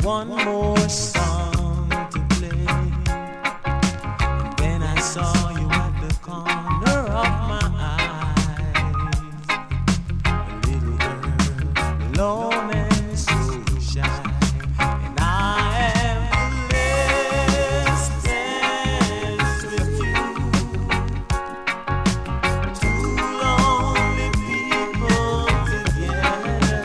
one more song to play. And then I saw you at the corner of my eyes. A little girl, alone and so shy. And I am blessed to dance with you. Two lonely people together.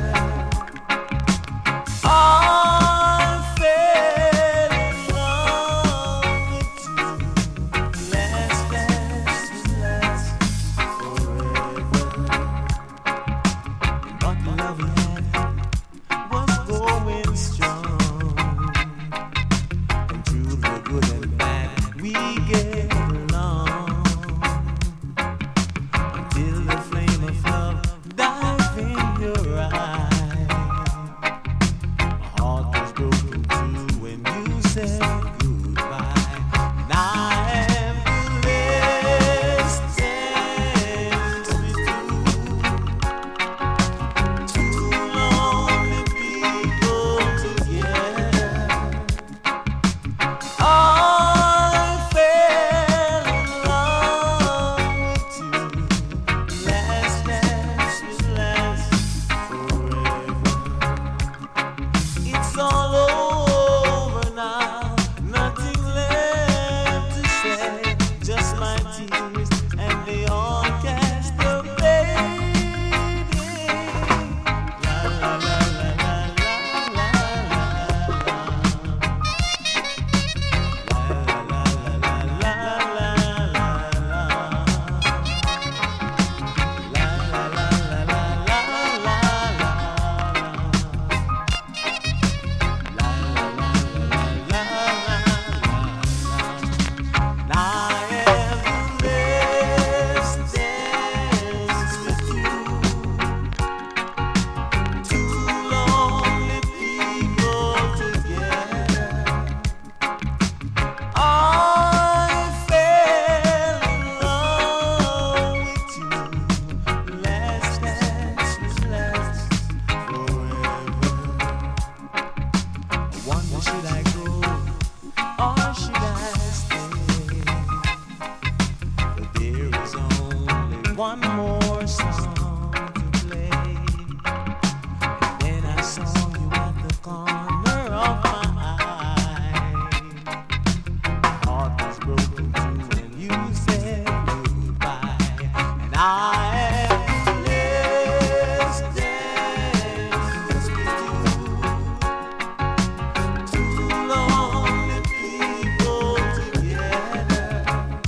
One more song to play. And then I saw you at the corner of my eye. My heart was broken too when you said goodbye. And I am blessed to dance with you. Two lonely people together.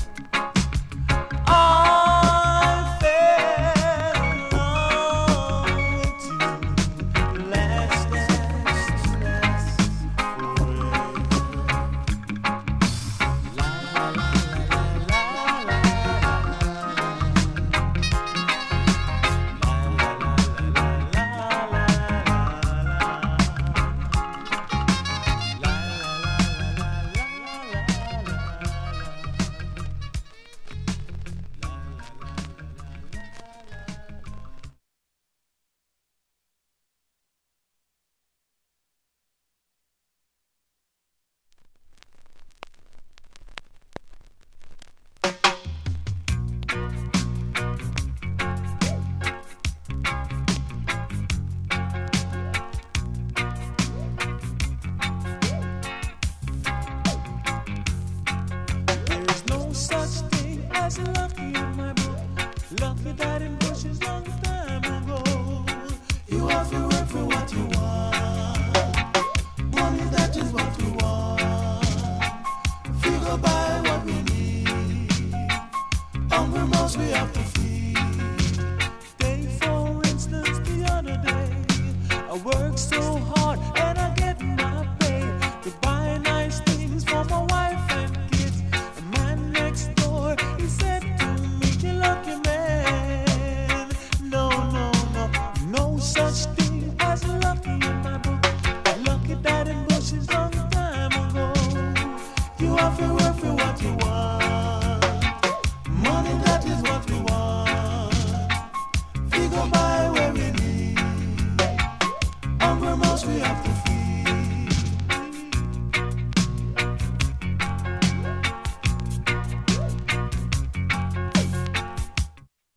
Lucky in my book, lucky that in bushes long time ago. You have to work for what you want. Money, that is what we want. Figure by what we need. Hungry mouths we have to feed. Take for instance the other day, I worked so hard and I get my pay to buy nice things for my wife and kids. A man next door, he said to me, "You lucky man." No, no, no, no such thing as lucky in my book. Lucky that in bushes long time ago. You have to work for what you want. Money, that is what we want. Figure by where we need. Hungry mouths we have to feed.